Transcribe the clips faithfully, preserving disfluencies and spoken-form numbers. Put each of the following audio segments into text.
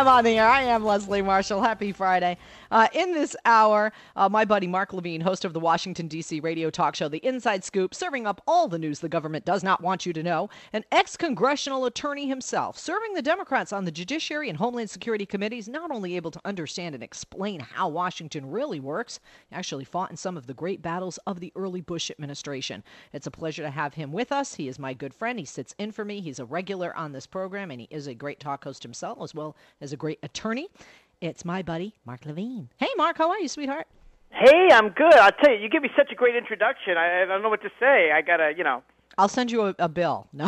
am on the air. I am Leslie Marshall. Happy Friday. Uh, in this hour, uh, my buddy Mark Levine, host of the Washington, D C radio talk show, The Inside Scoop, serving up all the news the government does not want you to know, an ex-congressional attorney himself, serving the Democrats on the Judiciary and Homeland Security committees, not only able to understand and explain how Washington really works, he actually fought in some of the great battles of the early Bush administration. It's a pleasure to have him with us. He is my good friend. He sits in for me. He's a regular on this program, and he is a great talk host himself, as well as a great attorney. It's my buddy, Mark Levine. Hey, Mark, how are you, sweetheart? Hey, I'm good. I'll tell you, you give me such a great introduction. I, I don't know what to say. I got to, you know. I'll send you a, a bill. No.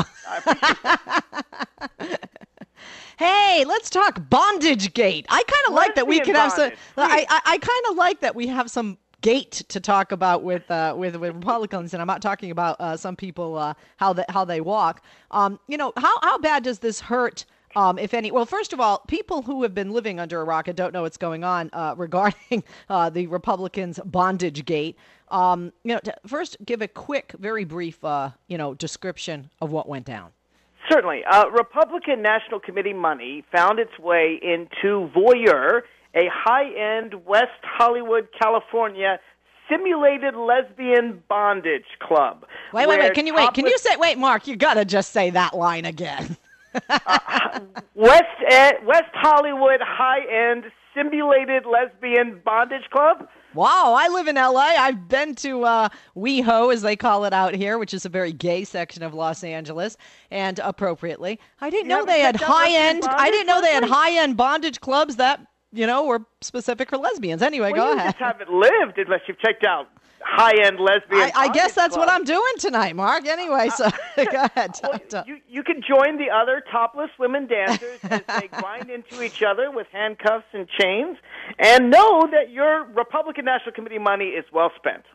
Hey, let's talk Bondage Gate. I kind of like that we can have some. I, I, I kind of like that we have some gate to talk about with uh, with, with Republicans, and I'm not talking about uh, some people uh, how they how they walk. Um, you know, how how bad does this hurt? Um, if any, well, first of all, people who have been living under a rock and don't know what's going on uh, regarding uh, the Republicans' bondage gate, um, you know, to first give a quick, very brief, uh, you know, description of what went down. Certainly. Uh, Republican National Committee money found its way into Voyeur, a high-end West Hollywood, California simulated lesbian bondage club. Wait, wait, wait. Can you wait? Can you say, wait, Mark, you got to just say that line again. uh, West Ed, West Hollywood high-end simulated lesbian bondage club. Wow, I live in L A. I've been to uh, WeHo, as they call it out here, which is a very gay section of Los Angeles, and appropriately, I didn't you know they had high-end. I didn't know they had high-end bondage clubs that you know were specific for lesbians. Anyway, well, go you ahead. You just haven't lived unless you've checked out high-end lesbian. I, I guess that's club. what I'm doing tonight, Mark. Anyway, so go ahead. Well, you, you can join the other topless women dancers as they grind into each other with handcuffs and chains, and know that your Republican National Committee money is well spent.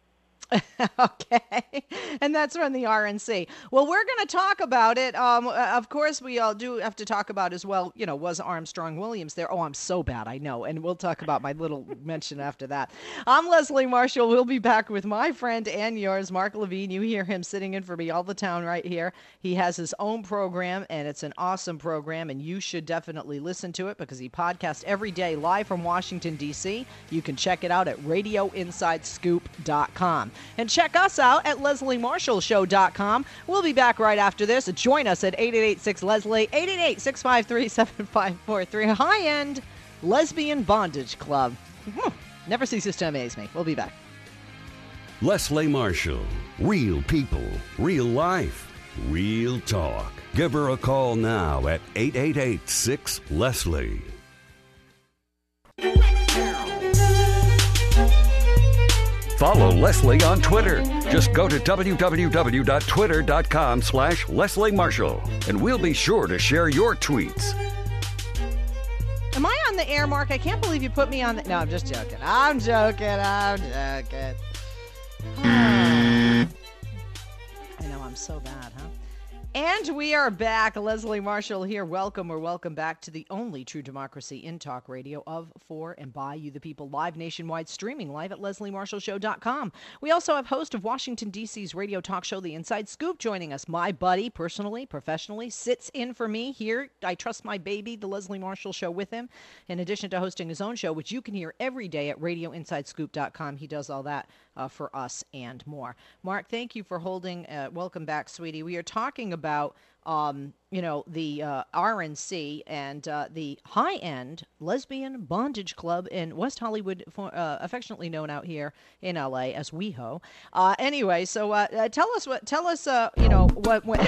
Okay, and that's from the R N C. Well, we're going to talk about it. Um, of course, we all do have to talk about as well, you know, was Armstrong Williams there? Oh, I'm so bad, I know. And we'll talk about my little mention after that. I'm Leslie Marshall. We'll be back with my friend and yours, Mark Levine. You hear him sitting in for me all the time right here. He has his own program, and it's an awesome program, and you should definitely listen to it because he podcasts every day live from Washington, D C. You can check it out at radio inside scoop dot com. And check us out at leslie marshall show dot com. We'll be back right after this. Join us at eight eight eight six Leslie, eight eight eight six five three seven five four three. High-end lesbian bondage club. Never ceases to amaze me. We'll be back. Leslie Marshall. Real people, real life, real talk. Give her a call now at eight eight eight six Leslie. Follow Leslie on Twitter. Just go to w w w dot twitter dot com slash Leslie Marshall, and we'll be sure to share your tweets. Am I on the air, Mark? I can't believe you put me on the... No, I'm just joking. I'm joking. I'm joking. I know, I'm so bad, huh? And we are back. Leslie Marshall here. Welcome or welcome back to the only true democracy in talk radio of, for, and by you, the people, live nationwide, streaming live at leslie marshall show dot com. We also have host of Washington, D C's radio talk show, The Inside Scoop, joining us. My buddy, personally, professionally, sits in for me here. I trust my baby, The Leslie Marshall Show, with him, in addition to hosting his own show, which you can hear every day at radio inside scoop dot com. He does all that uh, for us and more. Mark, thank you for holding. Uh, welcome back, sweetie. We are talking about about, um, you know, the uh, R N C and uh, the high-end lesbian bondage club in West Hollywood, for, uh, affectionately known out here in L A as WeHo. Uh, anyway, so uh, uh, tell us what, tell us, uh, you know, what went.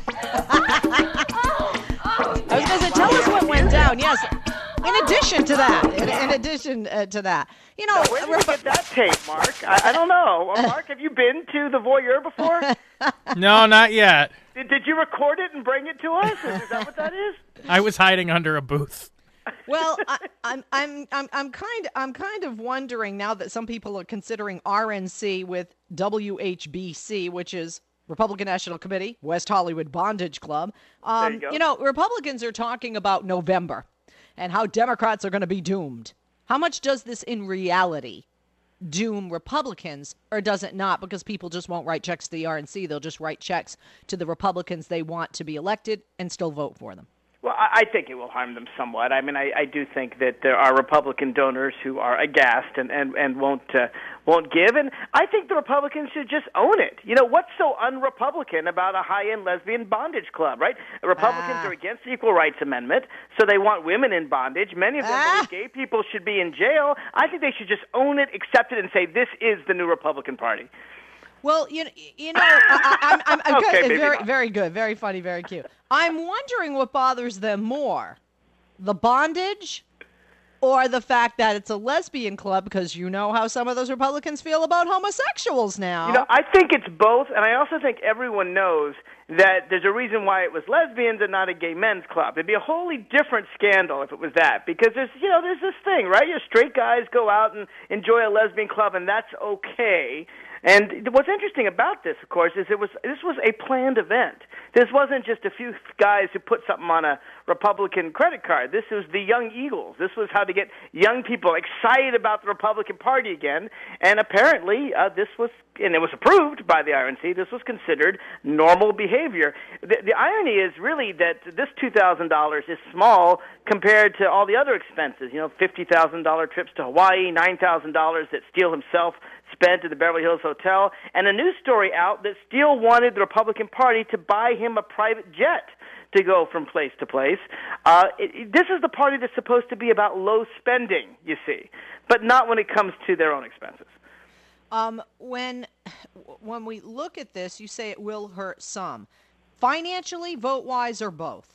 I was going to say, tell us what went down. Yes. In addition to that, in, in addition uh, to that, you know, now, where did you get that tape, Mark? I, I don't know. Uh, Mark, have you been to the Voyeur before? No, not yet. Did, did you record it and bring it to us? Is that what that is? I was hiding under a booth. Well, I, I'm I'm I'm I'm kind I'm kind of wondering now that some people are considering R N C with W H B C, which is Republican National Committee, West Hollywood Bondage Club. Um, there you go. You know, Republicans are talking about November and how Democrats are going to be doomed. How much does this in reality doom Republicans, or does it not? Because people just won't write checks to the R N C. They'll just write checks to the Republicans they want to be elected and still vote for them. Well, I think it will harm them somewhat. I mean, I, I do think that there are Republican donors who are aghast and, and, and won't uh, won't give, and I think the Republicans should just own it. You know, what's so un-Republican about a high-end lesbian bondage club, right? Republicans Ah. are against the Equal Rights Amendment, so they want women in bondage. Many of them Ah. believe gay people should be in jail. I think they should just own it, accept it, and say, this is the new Republican Party. Well, you know, you know, I, I'm, I'm, I'm Okay, good, maybe very, not. very good, very funny, very cute. I'm wondering what bothers them more, the bondage, or the fact that it's a lesbian club, because you know how some of those Republicans feel about homosexuals now. You know, I think it's both, and I also think everyone knows that there's a reason why it was lesbians and not a gay men's club. It'd be a wholly different scandal if it was that, because there's, you know, there's this thing, right? Your straight guys go out and enjoy a lesbian club, and that's okay. And what's interesting about this, of course, is it was this was a planned event. This wasn't just a few guys who put something on a Republican credit card. This was the Young Eagles. This was how to get young people excited about the Republican Party again. And apparently, uh, this was, and it was approved by the I R N C, this was considered normal behavior. The, the irony is really that this two thousand dollars is small compared to all the other expenses. You know, fifty thousand dollars trips to Hawaii, nine thousand dollars that Steele himself spent at the Beverly Hills Hotel, and a news story out that Steele wanted the Republican Party to buy him a private jet to go from place to place. Uh, it, it, this is the party that's supposed to be about low spending, you see, but not when it comes to their own expenses. Um, when when we look at this, you say it will hurt some. Financially, vote-wise, or both?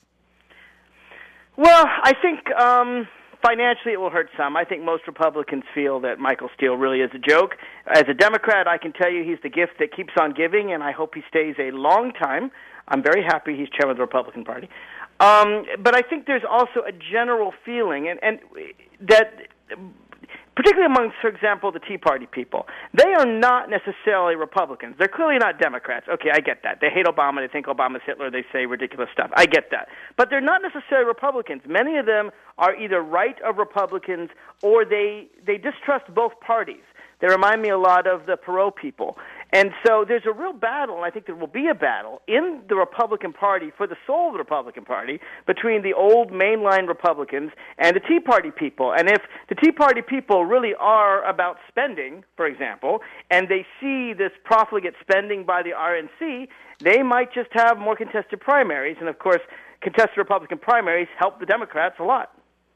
Well, I think um, financially it will hurt some. I think most Republicans feel that Michael Steele really is a joke. As a Democrat, I can tell you he's the gift that keeps on giving, and I hope he stays a long time. I'm very happy he's chairman of the Republican Party. Um, but I think there's also a general feeling, and, and that particularly amongst, for example, the Tea Party people, they are not necessarily Republicans. They're clearly not Democrats. Okay, I get that. They hate Obama. They think Obama's Hitler. They say ridiculous stuff. I get that. But they're not necessarily Republicans. Many of them are either right of Republicans or they, they distrust both parties. They remind me a lot of the Perot people. And so there's a real battle, and I think there will be a battle in the Republican Party for the soul of the Republican Party between the old mainline Republicans and the Tea Party people. And if the Tea Party people really are about spending, for example, and they see this profligate spending by the R N C, they might just have more contested primaries. And, of course, contested Republican primaries help the Democrats a lot.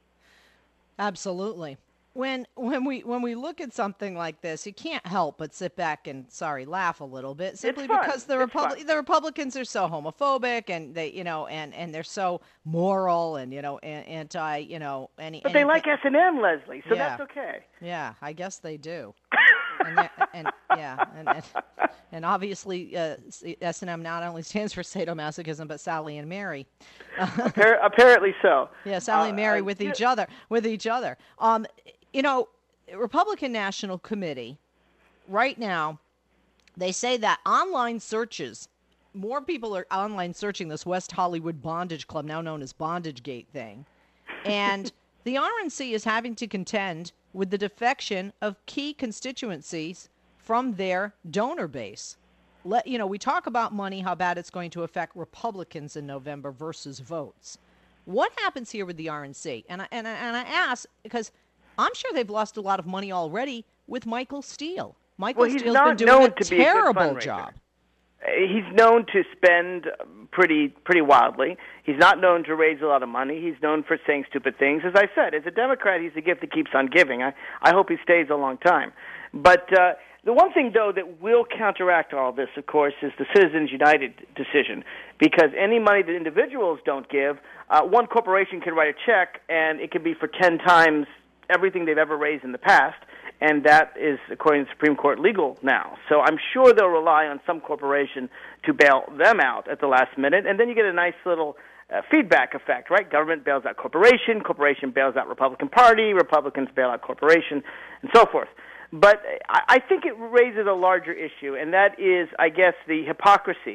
Absolutely. When when we when we look at something like this, you can't help but sit back and sorry laugh a little bit, simply It's fun. because the It's Repub- fun. the Republicans are so homophobic and they you know and, and they're so moral and you know an- anti you know any. But they anything- like S and M, Leslie, so Yeah. that's okay. Yeah, I guess they do. and, that- and yeah, and and, and obviously uh, S and M not only stands for sadomasochism, but Sally and Mary. Appar- apparently so. Yeah, Sally Uh, and Mary uh, with yeah. each other, with each other. Um, you know, Republican National Committee, right now, they say that online searches, more people are online searching this West Hollywood Bondage Club, now known as Bondage Gate thing, and the R N C is having to contend with the defection of key constituencies from their donor base. Let you know, we talk about money, how bad it's going to affect Republicans in November versus votes. What happens here with the R N C? And I, and I, and I ask because I'm sure they've lost a lot of money already with Michael Steele. Michael Well, he's Steele's not been doing known a to be a good terrible fundraiser. job. Uh, He's known to spend pretty pretty wildly. He's not known to raise a lot of money. He's known for saying stupid things. As I said, as a Democrat, he's the gift that keeps on giving. I, I hope he stays a long time. But uh, the one thing, though, that will counteract all this, of course, is the Citizens United decision. Because any money that individuals don't give, uh, one corporation can write a check, and it can be for ten times everything they've ever raised in the past. And that is, according to the Supreme Court, legal now. So I'm sure they'll rely on some corporation to bail them out at the last minute. And then you get a nice little uh, feedback effect, right? Government bails out corporation, corporation bails out Republican Party, Republicans bail out corporation, and so forth. But I, I think it raises a larger issue, and that is, I guess, the hypocrisy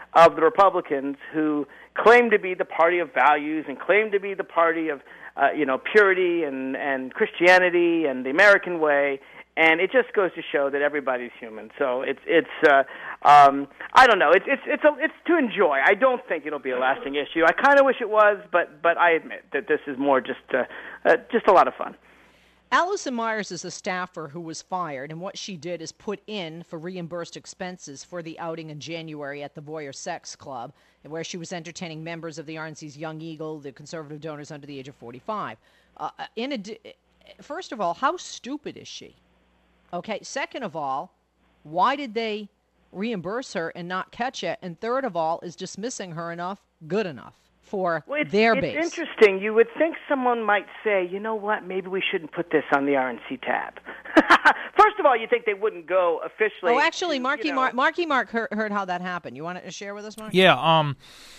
of the Republicans who claim to be the party of values and claim to be the party of, uh, you know, purity and, and Christianity and the American way. And it just goes to show that everybody's human. So it's it's uh, um, I don't know. It's it's it's a, it's to enjoy. I don't think it'll be a lasting issue. I kind of wish it was, but but I admit that this is more just uh, uh, just a lot of fun. Allison Myers is a staffer who was fired, and what she did is put in for reimbursed expenses for the outing in January at the Voyeur Sex Club, where she was entertaining members of the R N C's Young Eagle, the conservative donors under the age of forty-five. Uh, in a, first of all, how stupid is she? Okay, second of all, why did they reimburse her and not catch it? And third of all, is dismissing her enough good enough for well, it's, their it's base? It's interesting. You would think someone might say, you know what, maybe we shouldn't put this on the R N C tab. First of all, you think they wouldn't go officially. Oh, actually, to, Marky, you know, Mark, Marky Mark heard, heard how that happened. You want to share with us, Mark? Yeah, um,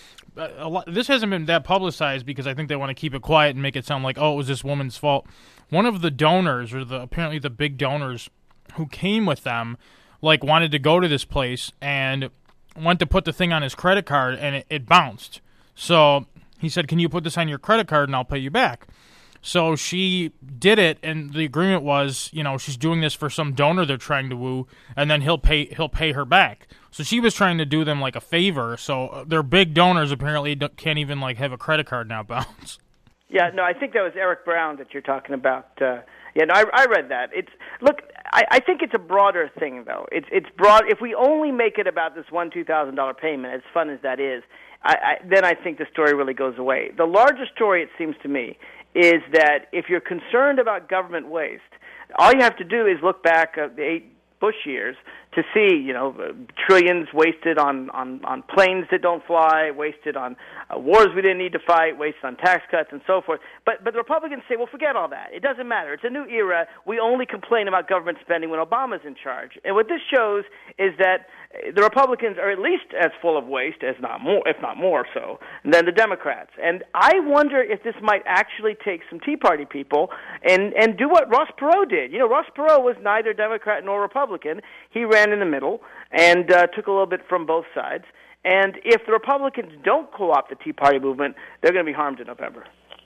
a lot, this hasn't been that publicized because I think they want to keep it quiet and make it sound like, oh, it was this woman's fault. One of the donors, or the apparently the big donors who came with them, like wanted to go to this place and went to put the thing on his credit card and it, it bounced. So he said, can you put this on your credit card and I'll pay you back? So she did it, and the agreement was, you know, she's doing this for some donor they're trying to woo, and then he'll pay he'll pay her back. So she was trying to do them like a favor. So their big donors apparently can't even like have a credit card now bounce. Yeah, no, I think that was Eric Brown that you're talking about. Uh, yeah, no, I, I read that. It's look, I, I think it's a broader thing, though. It's it's broad. If we only make it about this one two thousand dollar payment, as fun as that is, I, I, then I think the story really goes away. The larger story, it seems to me, is that if you're concerned about government waste, all you have to do is look back at the eight Bush years to see, you know, trillions wasted on, on, on planes that don't fly, wasted on uh, wars we didn't need to fight, wasted on tax cuts and so forth. But but the Republicans say, well, forget all that. It doesn't matter. It's a new era. We only complain about government spending when Obama's in charge. And what this shows is that the Republicans are at least as full of waste, as not more, if not more so, than the Democrats. And I wonder if this might actually take some Tea Party people and, and do what Ross Perot did. You know, Ross Perot was neither Democrat nor Republican. He ran in the middle and uh, took a little bit from both sides. And if the Republicans don't co-opt the Tea Party movement, they're going to be harmed in November.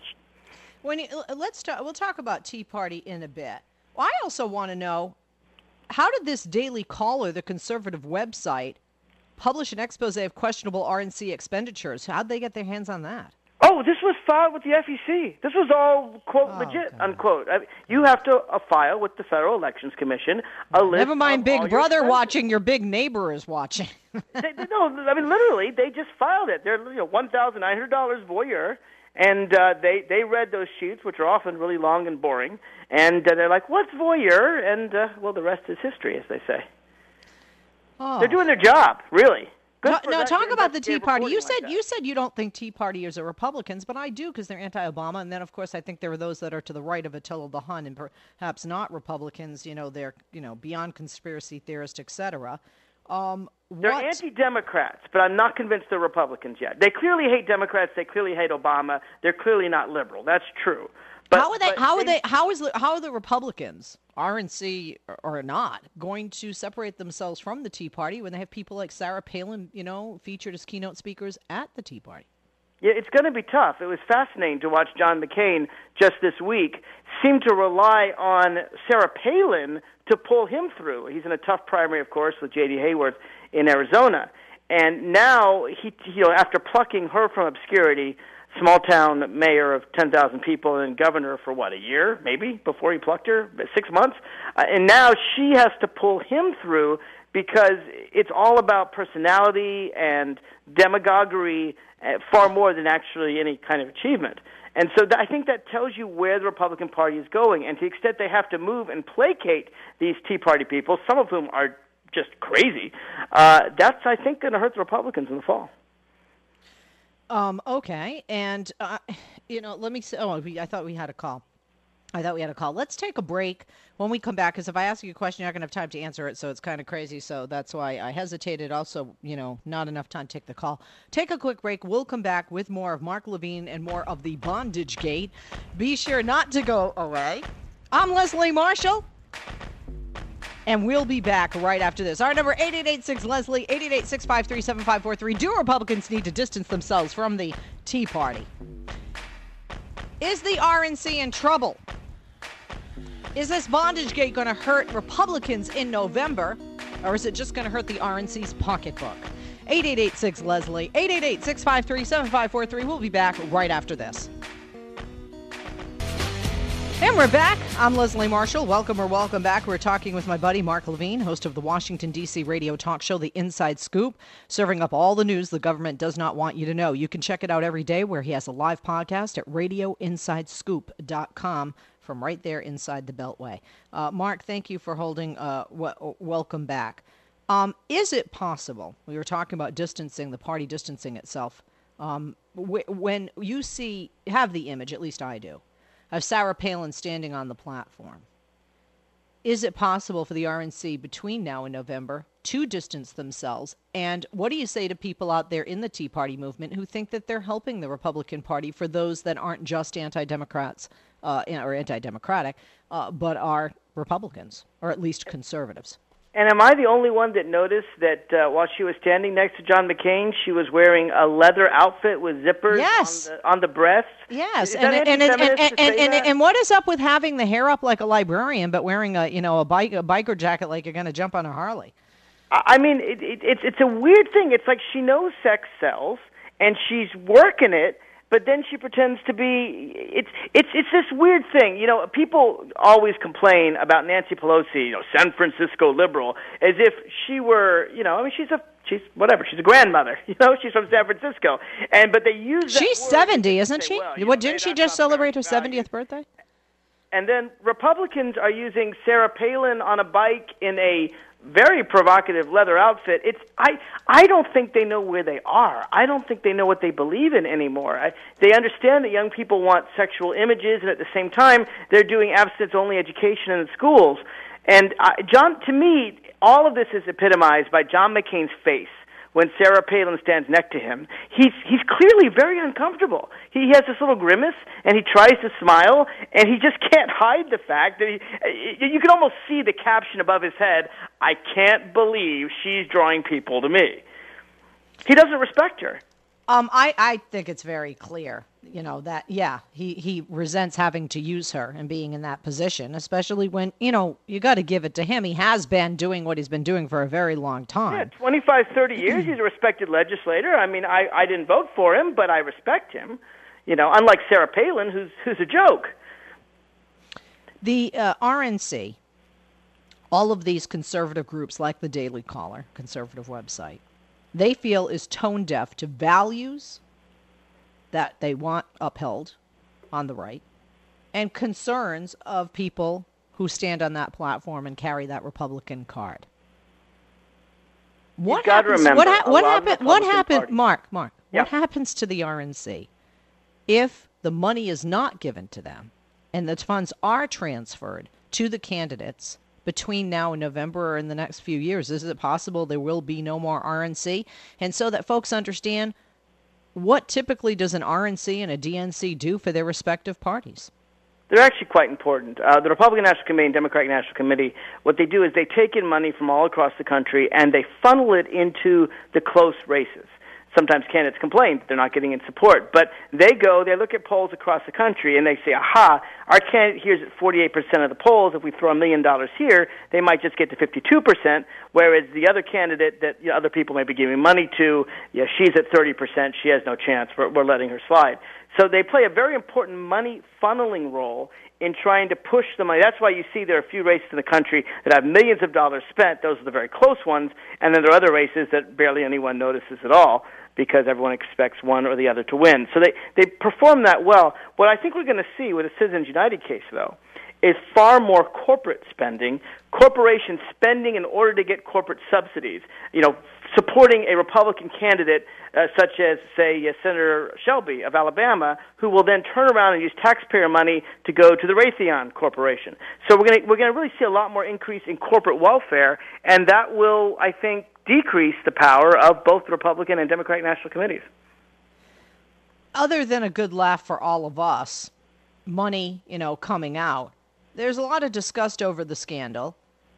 When you, let's talk, we'll talk about Tea Party in a bit. Well, I also want to know, how did this Daily Caller, the conservative website, publish an expose of questionable R N C expenditures? How'd they get their hands on that? Oh, this was filed with the F E C. This was all, quote, Oh, legit, God. unquote. I mean, you have to uh, file with the Federal Elections Commission a list Never mind of Big all your Brother expenses. watching, your big neighbor is watching. they, no, I mean, literally, they just filed it. They're, you know, one thousand nine hundred dollars voyeur, and uh, they, they read those sheets, which are often really long and boring, and uh, they're like, what's voyeur? And, uh, well, the rest is history, as they say. Oh. They're doing their job, really. Good No, for now that- talk about the Tea investigative Party. You reporting said like you that. said you don't think Tea Partiers are Republicans, but I do, because they're anti-Obama. And then, of course, I think there are those that are to the right of Attila the Hun and perhaps not Republicans. You know, they're you know beyond conspiracy theorists, et cetera. Um, They're what? anti-Democrats, but I'm not convinced they're Republicans yet. They clearly hate Democrats. They clearly hate Obama. They're clearly not liberal. That's true. But, how are they? but How are they? How is the, how are the Republicans, R N C or, or not, going to separate themselves from the Tea Party when they have people like Sarah Palin, you know, featured as keynote speakers at the Tea Party? Yeah, it's going to be tough. It was fascinating to watch John McCain just this week seem to rely on Sarah Palin to pull him through. He's in a tough primary, of course, with J D Hayworth in Arizona. And now, he, you know, after plucking her from obscurity, small-town mayor of ten thousand people and governor for, what, a year, maybe, before he plucked her? Six months? Uh, and now she has to pull him through because it's all about personality and demagoguery uh, far more than actually any kind of achievement. And so th- I think that tells you where the Republican Party is going. And to the extent they have to move and placate these Tea Party people, some of whom are just crazy, uh, that's, I think, going to hurt the Republicans in the fall. Um, okay, and, uh, you know, let me say, oh, we, I thought we had a call. I thought we had a call. Let's take a break when we come back, because if I ask you a question, you're not going to have time to answer it, so it's kind of crazy, so that's why I hesitated. Also, you know, not enough time to take the call. Take a quick break. We'll come back with more of Mark Levine and more of the Bondage Gate. Be sure not to go away. I'm Leslie Marshall. And we'll be back right after this. Our number, eight eight eight six Leslie, eight eight eight six five three seven five four three. Do Republicans need to distance themselves from the Tea Party? Is the R N C in trouble? Is this bondage gate going to hurt Republicans in November, or is it just going to hurt the R N C's pocketbook? eight eight eight six Leslie, eight eight eight six five three seven five four three. We'll be back right after this. And we're back. I'm Leslie Marshall. Welcome or welcome back. We're talking with my buddy Mark Levine, host of the Washington, D C radio talk show, The Inside Scoop, serving up all the news the government does not want you to know. You can check it out every day where he has a live podcast at radio inside scoop dot com from right there inside the Beltway. Uh, Mark, thank you for holding uh, w- welcome back. Um, is it possible, we were talking about distancing, the party distancing itself, um, w- when you see, have the image, at least I do, of Sarah Palin standing on the platform. Is it possible for the R N C between now and November to distance themselves? And what do you say to people out there in the Tea Party movement who think that they're helping the Republican Party, for those that aren't just anti-Democrats uh, or anti-democratic, uh, but are Republicans, or at least conservatives? And am I the only one that noticed that uh, while she was standing next to John McCain, she was wearing a leather outfit with zippers yes. on, the, on the breast? Yes, Is and that and and, anti-feminist and, to and, say and, that? and what is up with having the hair up like a librarian, but wearing a you know a bike a biker jacket like you're going to jump on a Harley? I mean, it, it, it's it's a weird thing. It's like she knows sex sells, and she's working it. But then she pretends to be. It's it's it's this weird thing, you know. People always complain about Nancy Pelosi, you know, San Francisco liberal, as if she were, you know. I mean, she's a she's whatever. She's a grandmother, you know. She's from San Francisco, and but they use. That She's word seventy, to isn't say, she? well, you What know, didn't she that's just not celebrate her very valued. seventieth birthday? And then Republicans are using Sarah Palin on a bike in a very provocative leather outfit. It's I I don't think they know where they are. I don't think they know what they believe in anymore. I, they understand that young people want sexual images, and at the same time, they're doing abstinence-only education in the schools. And uh, John, to me, all of this is epitomized by John McCain's face when Sarah Palin stands next to him. He's he's clearly very uncomfortable. He has this little grimace, and he tries to smile, and he just can't hide the fact that he, you can almost see the caption above his head, "I can't believe she's drawing people to me." He doesn't respect her. Um, I, I think it's very clear, you know, that, yeah, he, he resents having to use her and being in that position, especially when, you know, you got to give it to him. He has been doing what he's been doing for a very long time. Yeah, twenty-five, thirty years, he's a respected legislator. I mean, I, I didn't vote for him, but I respect him, you know, unlike Sarah Palin, who's, who's a joke. The uh, R N C, all of these conservative groups like the Daily Caller, conservative website, they feel is tone deaf to values that they want upheld on the right and concerns of people who stand on that platform and carry that Republican card. What You've got to happens? remember, What, ha- a what lot of happened? What Republican happened? parties- Mark, Mark. Yeah. What happens to the R N C if the money is not given to them and the funds are transferred to the candidates between now and November or in the next few years? Is it possible there will be no more R N C? And so that folks understand, what typically does an R N C and a D N C do for their respective parties? They're actually quite important. Uh, the Republican National Committee and Democratic National Committee, what they do is they take in money from all across the country and they funnel it into the close races. Sometimes candidates complain that they're not getting in support, but they go, they look at polls across the country, and they say, aha, our candidate here's at forty-eight percent of the polls. If we throw a million dollars here, they might just get to fifty-two percent, whereas the other candidate that you know, other people may be giving money to, yeah, she's at thirty percent, she has no chance, we're, we're letting her slide. So they play a very important money funneling role in trying to push the money. That's why you see there are a few races in the country that have millions of dollars spent. Those are the very close ones. And then there are other races that barely anyone notices at all because everyone expects one or the other to win. So they, they perform that well. What I think we're going to see with the Citizens United case, though, is far more corporate spending, corporations spending in order to get corporate subsidies, you know, supporting a Republican candidate uh, such as, say, uh, Senator Shelby of Alabama, who will then turn around and use taxpayer money to go to the Raytheon Corporation. So we're going to we're going to really see a lot more increase in corporate welfare, and that will, I think, decrease the power of both the Republican and Democratic National Committees. Other than a good laugh for all of us, money, you know, coming out, there's a lot of disgust over the scandal.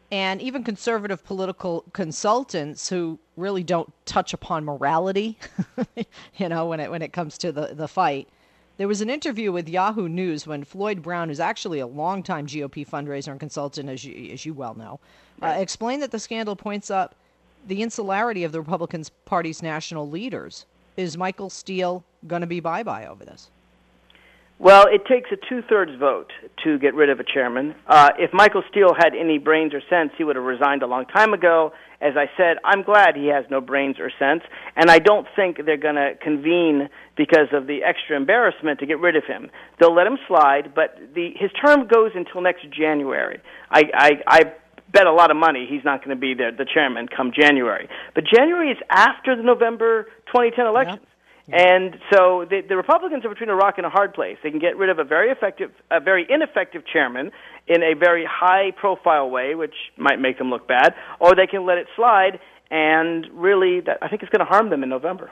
and even conservative political consultants who really don't touch upon morality, you know, when it when it comes to the, the fight. There was an interview with Yahoo News when Floyd Brown, who's actually a longtime G O P fundraiser and consultant, as you, as you well know, right. uh, explained that the scandal points up the insularity of the Republican Party's national leaders. Is Michael Steele going to be bye-bye over this? Well, it takes a two-thirds vote to get rid of a chairman. Uh, if Michael Steele had any brains or sense, he would have resigned a long time ago. As I said, I'm glad he has no brains or sense, and I don't think they're going to convene because of the extra embarrassment to get rid of him. They'll let him slide, but the his term goes until next January. I, I, I bet a lot of money he's not going to be the, the chairman come January. But January is after the November twenty ten elections. Yep. And so the, the Republicans are between a rock and a hard place. They can get rid of a very effective, a very ineffective chairman in a very high-profile way, which might make them look bad, or they can let it slide, and really, that, I think it's going to harm them in November.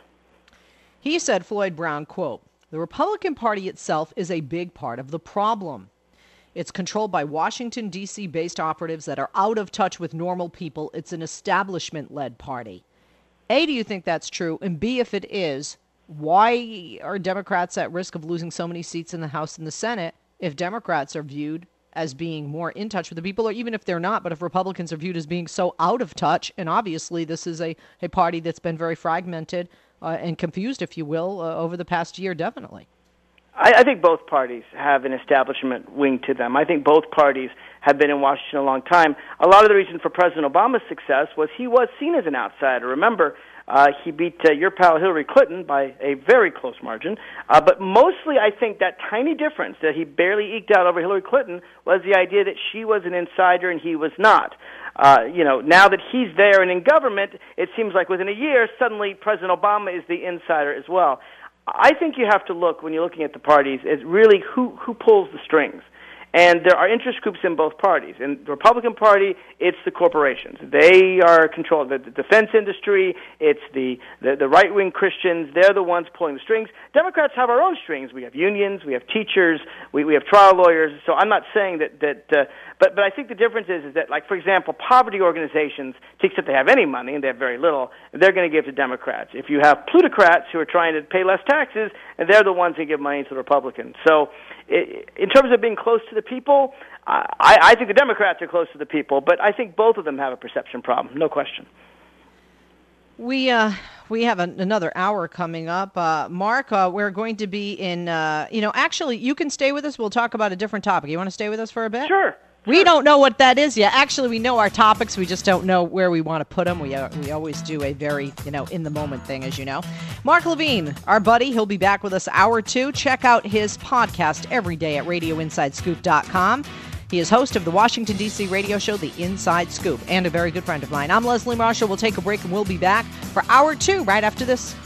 He said, Floyd Brown, quote, "The Republican Party itself is a big part of the problem. It's controlled by Washington, D C-based operatives that are out of touch with normal people. It's an establishment-led party." A, do you think that's true? And B, if it is, why are Democrats at risk of losing so many seats in the House and the Senate if Democrats are viewed as being more in touch with the people, or even if they're not, but if Republicans are viewed as being so out of touch? And obviously this is a, a party that's been very fragmented uh, and confused, if you will, uh, over the past year, definitely. I, I think both parties have an establishment wing to them. I think both parties have been in Washington a long time. A lot of the reason for President Obama's success was he was seen as an outsider. Remember, Uh, he beat uh, your pal Hillary Clinton by a very close margin. Uh, but mostly I think that tiny difference that he barely eked out over Hillary Clinton was the idea that she was an insider and he was not. Uh, you know, now that he's there and in government, it seems like within a year, suddenly President Obama is the insider as well. I think you have to look, when you're looking at the parties, is really who, who pulls the strings. And there are interest groups in both parties. In the Republican Party, it's the corporations. They are controlled. The, the defense industry, it's the, the, the right-wing Christians. They're the ones pulling the strings. Democrats have our own strings. We have unions. We have teachers. We, we have trial lawyers. So I'm not saying that... that uh, but, but I think the difference is, is that, like, for example, poverty organizations, to the extent they have any money, and they have very little, they're going to give to Democrats. If you have plutocrats who are trying to pay less taxes, and they're the ones who give money to the Republicans. So in terms of being close to the people, I, I think the Democrats are close to the people, but I think both of them have a perception problem, no question. We uh, we have an, another hour coming up. Uh, Mark, uh, we're going to be in, uh, you know, actually, you can stay with us. We'll talk about a different topic. You want to stay with us for a bit? Sure. We don't know what that is yet. Actually, we know our topics. We just don't know where we want to put them. We uh, we always do a very, you know, in-the-moment thing, as you know. Mark Levine, our buddy, he'll be back with us hour two. Check out his podcast every day at radio inside scoop dot com. He is host of the Washington, D C radio show, The Inside Scoop, and a very good friend of mine. I'm Leslie Marshall. We'll take a break, and we'll be back for hour two right after this.